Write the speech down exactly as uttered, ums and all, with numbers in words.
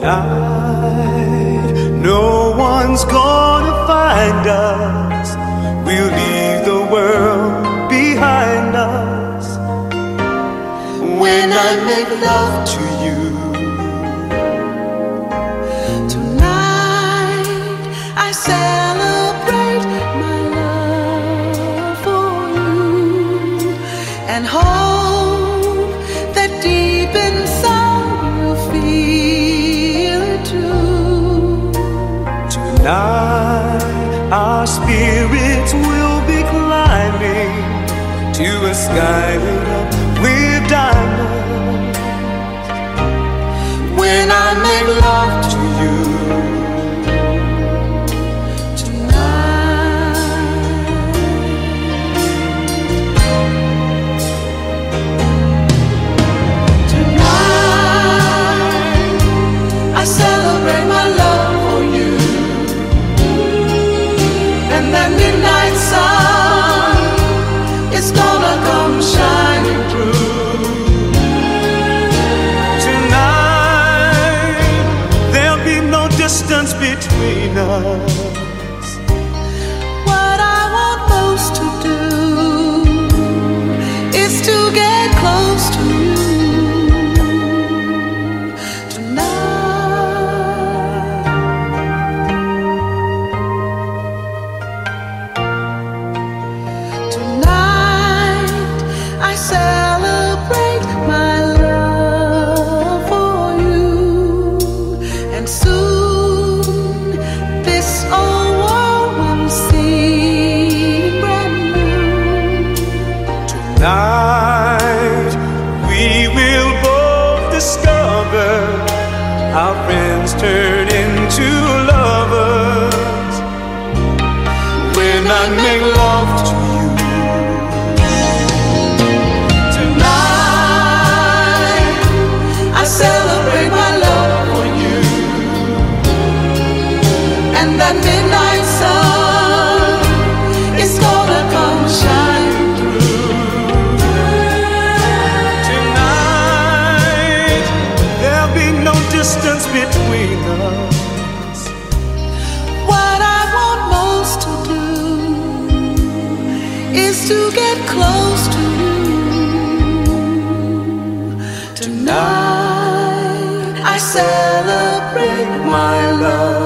Tonight, no one's gonna find us. We'll leave the world behind us. When I make love to you, tonight I celebrate my love for you and hope that deep inside you'll feel it too. Tonight our spirits will be climbing to a sky lit up with diamonds. When I make love to you tonight, tonight I celebrate my love for you, and that midnight sun is gonna come shining through. Tonight there'll be no distance between us. What I want most to do is to get close to you tonight. Tonight I celebrate my love for you, and soon this old world will seem brand new. Tonight we will both discover our friends turn into lovers. When I make love to you tonight, I celebrate my love for you, and that midnight sun is gonna come shining through. Tonight there'll be no distance between us. What I want most to do is to get close to you tonight. I celebrate my love